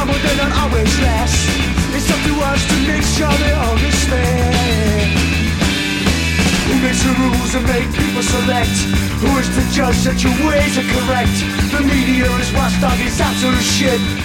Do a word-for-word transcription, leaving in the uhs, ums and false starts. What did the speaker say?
more they're not always less. It's up to us to make sure they understand. Who makes the rules and make people select? Who is to judge that your ways are correct? The media is watchdog, it's absolute shit.